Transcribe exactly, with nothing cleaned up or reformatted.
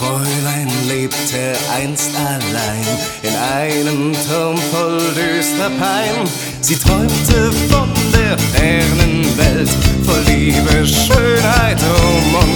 Fräulein lebte einst allein in einem Turm voll düster Pein. Sie träumte von der fernen Welt, voll Liebe, Schönheit, Ruhm und